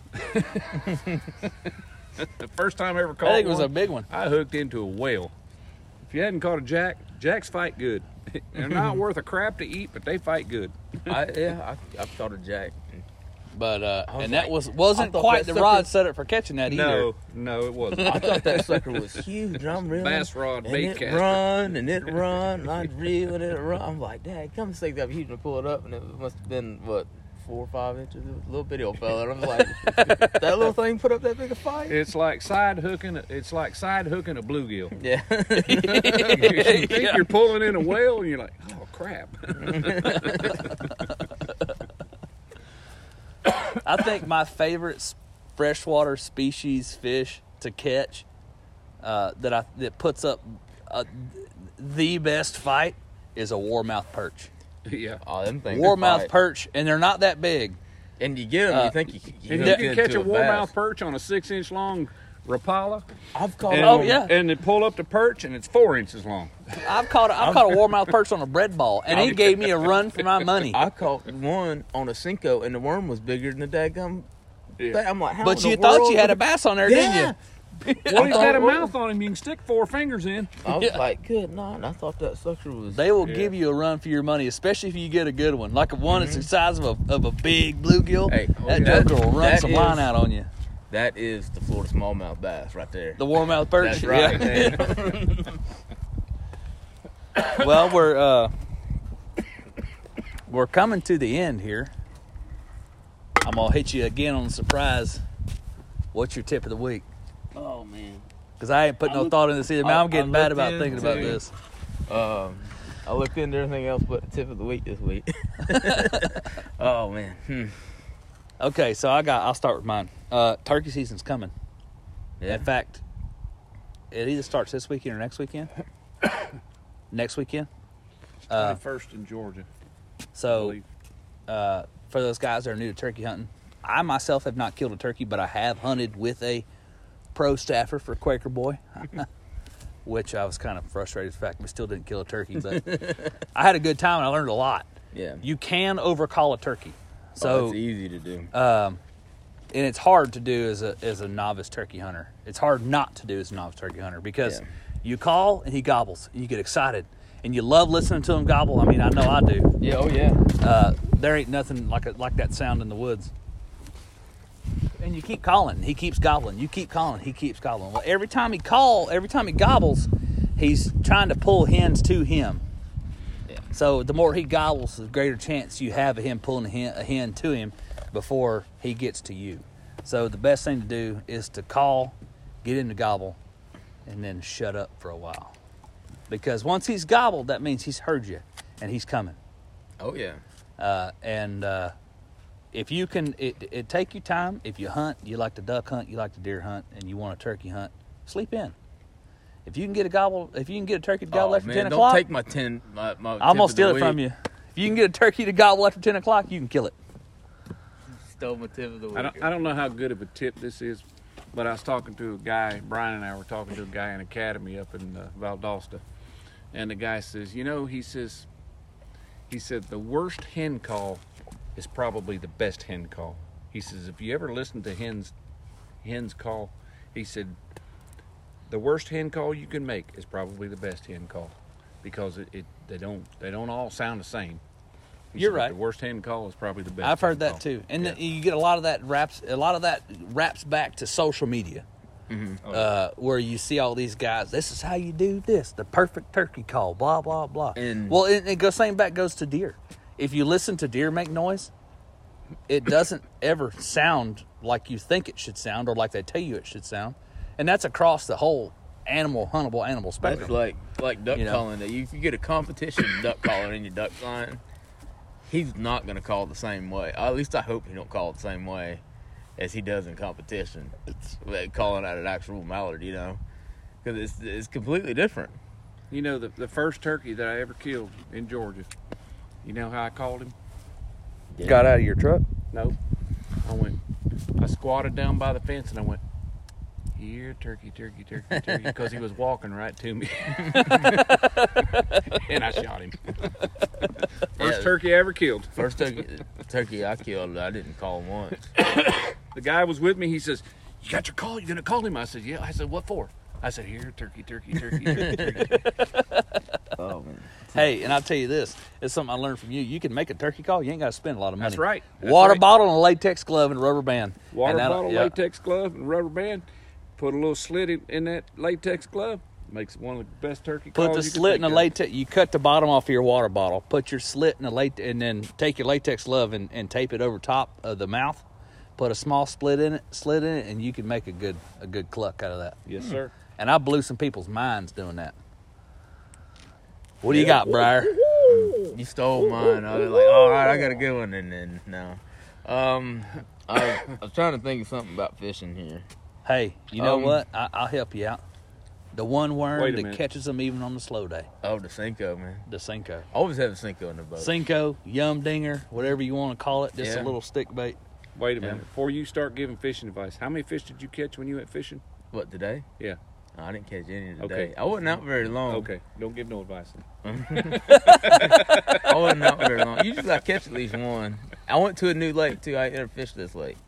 The first time I ever caught I think it was one, a big one. I hooked into a whale. If you hadn't caught a Jack, Jacks fight good. They're not worth a crap to eat, but they fight good. I, yeah, I, I've caught a Jack. But uh, was and like, that was wasn't I thought quite that the rod sucker- set up for catching that either. No, no, it wasn't. I thought that sucker was huge. I'm reeling. Bass rod and bait it caster. run and it run and I'd reel and it run. I'm like, Dad, come stick that huge and pull it up, and it must have been what four or five inches. It was a little bitty old fella. And I'm like, that little thing put up that big a fight. It's like side hooking. It's like side hooking a bluegill. Yeah. You think Yeah. you're pulling in a whale, and you're like, oh crap. I think my favorite s- freshwater species fish to catch uh, that I that puts up uh, the best fight is a warmouth perch. Yeah. Oh, them things. Warmouth fight. perch, and they're not that big. And you get them, Uh, you think you, you And hook you can into catch a bass. warmouth perch on a six-inch long Rapala. I've caught And, Oh, them. yeah. And they pull up the perch, and it's four inches long. I've caught a, I've caught a warmouth perch on a bread ball, and he gave me a run for my money. I caught one on a Cinco, and the worm was bigger than the daggum Yeah. thing. I'm like, how But in you the thought world you had a would- bass on there, Yeah. didn't you? Well, he's got a thought- mouth on him. You can stick four fingers in. I was Yeah. like, good night. I thought that sucker was. They will Yeah. give you a run for your money, especially if you get a good one, like a one that's the size of a of a big bluegill. Hey, that that- joker will run that some is- line out on you. That is the Florida smallmouth bass right there. The warmouth perch. That's right. Yeah. Well, we're uh, we're coming to the end here. I'm gonna hit you again on the surprise. What's your tip of the week? Oh man. Because I ain't put no I thought in this either. Man, I- I'm getting I bad looked about thinking about into- this. Um, I looked into everything else but the tip of the week this week. Oh man. Hmm. Okay, so I got. I'll start with mine. Uh, turkey season's coming. Yeah. In fact, it either starts this weekend or next weekend. Next weekend. Uh, First in Georgia. I so, believe. uh, for those guys that are new to turkey hunting, I myself have not killed a turkey, but I have hunted with a pro staffer for Quaker Boy, which I was kind of frustrated with the fact we still didn't kill a turkey, but I had a good time and I learned a lot. Yeah. You can overcall a turkey. So So, it's easy to do. um, and it's hard to do as a as a novice turkey hunter. It's hard not to do as a novice turkey hunter because Yeah. you call and he gobbles and you get excited and you love listening to him gobble. I mean, I know I do. Yeah. Oh yeah. Uh, there ain't nothing like a, like that sound in the woods. And you keep calling, he keeps gobbling. You keep calling, he keeps gobbling. Well, every time he call, every time he gobbles, he's trying to pull hens to him. Yeah. So the more he gobbles, the greater chance you have of him pulling a hen, a hen to him before he gets to you. So the best thing to do is to call, get him to gobble, and then shut up for a while. Because once he's gobbled, that means he's heard you and he's coming. Oh yeah. Uh, and uh, if you can, it, it take you time. If you hunt, you like to duck hunt, you like to deer hunt, and you want a turkey hunt, sleep in. If you can get a gobble, if you can get a turkey to gobble Oh, after man, ten don't o'clock, take my ten. My, my I'm gonna tip steal of it the from week. you. If you can get a turkey to gobble after ten o'clock, you can kill it. Stole my tip of the week. I don't, I don't know how good of a tip this is, but I was talking to a guy, Brian and I were talking to a guy in Academy up in uh, Valdosta, and the guy says, you know, he says, he said, the worst hen call is probably the best hen call. He says, if you ever listen to hens, hens call, he said, the worst hen call you can make is probably the best hen call, because it, it they don't they don't all sound the same. He You're said, right. The worst hen call is probably the best. I've heard hen that call. too, and Yeah. the, you get a lot of that wraps. A lot of that wraps back to social media, Oh, uh, where you see all these guys. This is how you do this. The perfect turkey call. Blah blah blah. And- well, it, it goes same back goes to deer. If you listen to deer make noise, it doesn't ever sound like you think it should sound or like they tell you it should sound, and that's across the whole animal huntable animal spectrum. That's like like duck You know? calling. That you, if you get a competition duck calling in your duck line, he's not going to call the same way. At least I hope he don't call it the same way as he does in competition. It's like calling out an actual mallard, you know, because it's it's completely different. You know, the, the first turkey that I ever killed in Georgia, you know how I called him? Yeah. Got out of your truck? No. I went, I squatted down by the fence and I went, here, turkey, turkey, turkey, turkey, because he was walking right to me. And I shot him. First Yeah. turkey I ever killed. First turkey, turkey I killed, I didn't call him once. The guy was with me. He says, you got your call? You going to call him? I said, yeah. I said, what for? I said, here, turkey, turkey, turkey, turkey, turkey. Oh, man. Hey, and I'll tell you this. It's something I learned from you. You can make a turkey call. You ain't got to spend a lot of money. That's right. That's Water right. bottle and a latex glove and a rubber band. Water And that'll- bottle, yeah. latex glove, and rubber band. Put a little slit in, in that latex glove. Makes it one of the best turkey Put calls the you can slit in think a of. latex. You cut the bottom off of your water bottle. Put your slit in a late, and then take your latex glove and, and tape it over top of the mouth. Put a small split in it, slit in it, and you can make a good a good cluck out of that. Yes, sir. And I blew some people's minds doing that. What do you got, Briar? You stole mine. I was like, all right, I got a good one. And then, no. Um, I, I was trying to think of something about fishing here. Hey, you know Um, what? I, I'll help you out. The one worm Wait a that minute. catches them even on the slow day. Oh, the Cinco, man. The Cinco. I always have a Cinco in the boat. Cinco, yum dinger, whatever you want to call it. Just Yeah. a little stick bait. Wait a Yeah. minute. Before you start giving fishing advice, how many fish did you catch when you went fishing? What, today? Yeah. No, I didn't catch any today. Okay. I wasn't out very long. Okay. Don't give no advice. Then. I wasn't out very long. Usually I catch at least one. I went to a new lake, too. I ain't never fished this lake.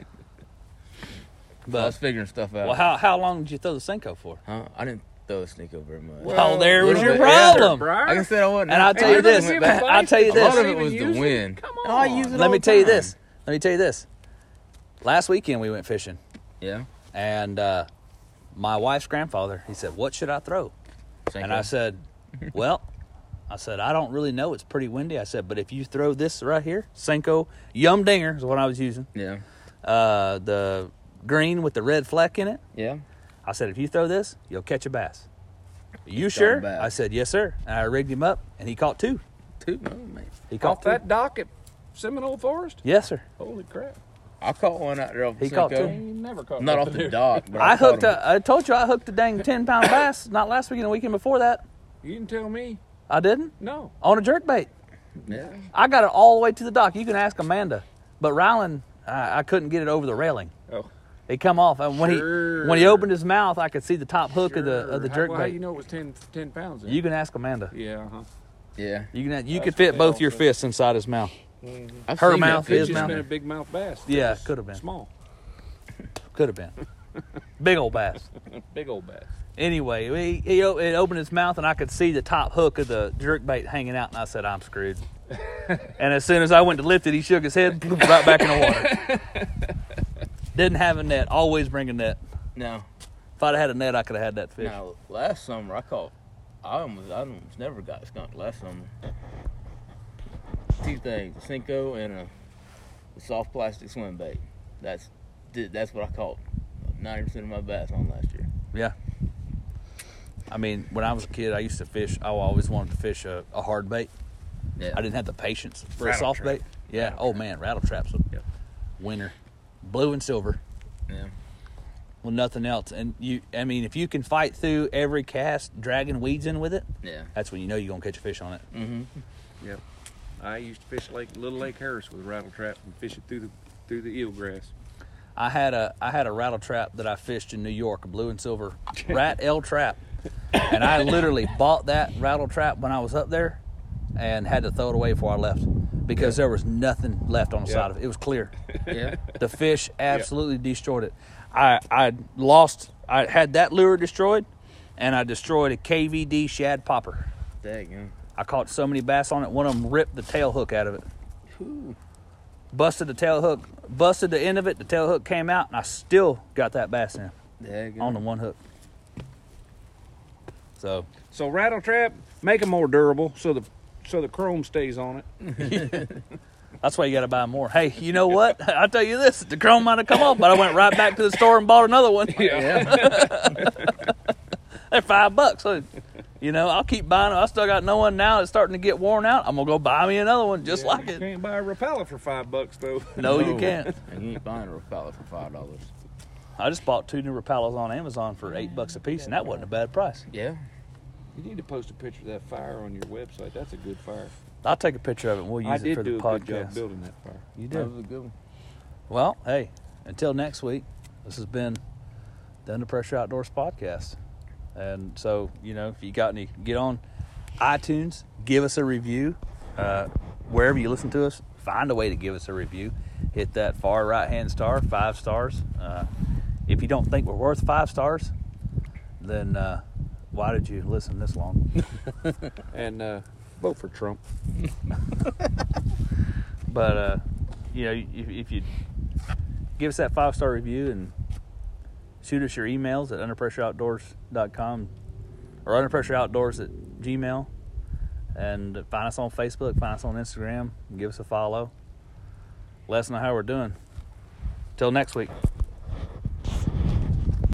But I was But figuring stuff out. well, how how long did you throw the Cinco for? Huh? I didn't throw a Cinco very much. Well, there was little your bit, yeah. problem. Briar. Like I said, I wasn't. And I'll out tell you very this. much. Give I'll tell you A lot this. of it was the Use it. wind. Come Oh, I on. use it Let all me the tell you time. this. Let me tell you this. Last weekend we went fishing, Yeah. and uh, my wife's grandfather, he said, "What should I throw?" Cinco. And I said, "Well," I said, "I don't really know. It's pretty windy." I said, "But if you throw this right here, Cinco Yum Dinger is what I was using. Yeah. Uh, the green with the red fleck in it." Yeah. I said, "If you throw this, you'll catch a bass." You He sure? caught a bass. I said, "Yes, sir." And I rigged him up, and he caught two. Two. Oh, man. He caught Off two. that dock at Seminole Forest? Yes, sir. Holy crap. I caught one out there off the He Cinco. caught two. He never caught Not off nothing the there. dock, but I I, caught hooked. him. A, I told you I hooked a dang ten pound bass. Not last weekend, the weekend before that. You didn't tell me. I didn't No. on a jerk bait. Yeah. I got it all the way to the dock. You can ask Amanda, but Rylan, I, I couldn't get it over the railing. Oh. It come off, and when Sure. he when he opened his mouth, I could see the top hook of the of the How- jerk well, How bait. you know it was ten, ten pounds then? You can ask Amanda. Yeah, uh-huh. Yeah. You can you That's could fit what they both all your say. fists inside his mouth. I've Her seen that mouth, fish his It's down mouth. been there. a big mouth bass. Yeah, It's could have been. Small. Could have been. Big old bass. Big old bass. Anyway, he, he o- it opened his mouth, and I could see the top hook of the jerk bait hanging out, and I said, "I'm screwed." And as soon as I went to lift it, he shook his head, right back in the water. Didn't have a net. Always bring a net. No. If I'd have had a net, I could have had that fish. Now, last summer I caught. I almost, I almost never got skunked last summer. Two things: a Cinco and a, a soft plastic swim bait. That's that's what I caught ninety percent of my bass on last year. Yeah. I mean, when I was a kid, I used to fish. I always wanted to fish a, a hard bait. Yeah. I didn't have the patience for a Rattle soft trap. bait. Yeah. Rattle Oh trap. man, rattle traps. A Yep. winner, blue and silver. Yeah. Well, nothing else. And you, I mean, if you can fight through every cast, dragging weeds in with it, Yeah. that's when you know you're gonna catch a fish on it. Mm-hmm. Yep. I used to fish Lake Little Lake Harris with a rattle trap and fish it through the through the eelgrass. I had a I had a rattle trap that I fished in New York, a blue and silver rat L trap, and I literally bought that rattle trap when I was up there, and had to throw it away before I left because there was nothing left on the Yeah. side of it. It was clear. Yeah. The fish absolutely destroyed it. I I lost. I had that lure destroyed, and I destroyed a K V D shad popper. Dang. I caught so many bass on it. One of them ripped the tail hook out of it. Ooh. Busted the tail hook. Busted the end of it. The tail hook came out, and I still got that bass in Dang. on the one hook. So So rattle trap, make them more durable so the so the chrome stays on it. that's why you got to buy more. Hey, you know what? I'll tell you this: the chrome might have come off, but I went right back to the store and bought another one. Yeah. They're five bucks. So, you know, I'll keep buying them. I still got no one now that's starting to get worn out. I'm gonna go buy me another one just Yeah, like you it. can't buy a Rapala for five bucks though. No, you can't. And you ain't buying a Rapala for five dollars. I just bought two new Rapalas on Amazon for eight bucks a piece, and that wasn't a bad price. Yeah. You need to post a picture of that fire on your website. That's a good fire. I'll take a picture of it and we'll use I it did for the do a podcast. good job building that fire. You That did. was a good one. Well, hey, until next week, this has been the Under Pressure Outdoors podcast. And so, you know, if you got any, get on iTunes, give us a review. Uh, wherever you listen to us, find a way to give us a review. Hit that far right-hand star, five stars. Uh, if you don't think we're worth five stars, then uh, why did you listen this long? And uh, vote for Trump. But, uh, you know, if, if you give us that five-star review and shoot us your emails at under pressure outdoors dot com or underpressureoutdoors at gmail, and find us on Facebook, find us on Instagram, and give us a follow. Let us know how we're doing. Till next week.